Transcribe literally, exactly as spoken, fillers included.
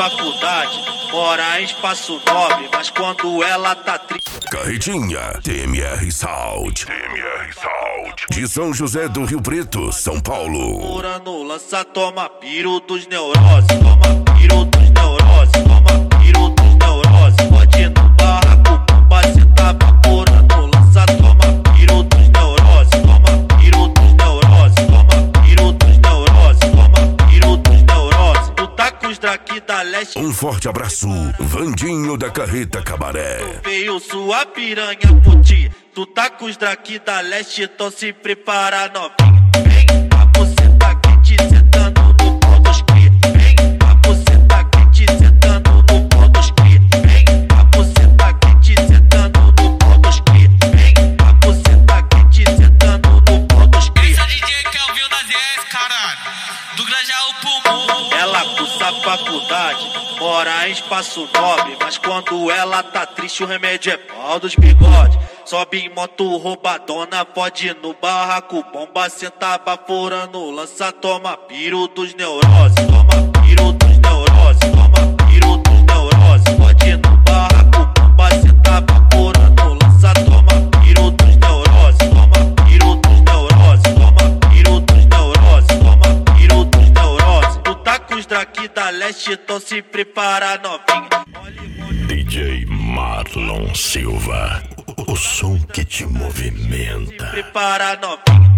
faculdade, mora em espaço nobre, mas quando ela tá triste. Carretinha, T M R Sound. T M R Sound. De São José do Rio Preto, São Paulo. Morando, lança, toma piro dos neuroses, toma piro dos neuroses, toma piro dos neuroses. Pode ir no barraco, bomba, cê tá vaporando, lança, toma piro dos neuroses, toma piro dos neuroses, toma piro dos neuroses, toma piro dos neuroses. Tu tá com os draki da leste. Um forte abraço, Vandinho da Carreta Cabaré. Tu veio sua piranha puti, tu tá com os draki da leste, então se prepara novinha. Vem, a buceta quente sentando no pau dos cria. Vem, a buceta quente sentando no pau dos cria. Vem, a buceta quente sentando no pau dos cria. Vem, a buceta quente sentando no pau dos cria. Esse é o D J Kelvin da Z S, caralho, do Grajaú Pulmão. Ela cursa faculdade, mora em espaço nobre, mas quando ela tá triste o remédio é pau dos bigodes. Sobe em moto roubadona, pode ir no barraco, bomba, cê tá vaporando, lança, toma piro dos neuroses, toma piro dos neuroses, toma piro dos neuroses. Pode ir no barraco, bomba, cê tá vaporando, lança, toma piro dos neuroses, toma piro dos neuroses, toma piro dos neuroses, toma piro dos neuroses. Tu tá com os draki da leste, então se prepara novinha. D J Marlon Silva, o som que te movimenta. Prepara novinha.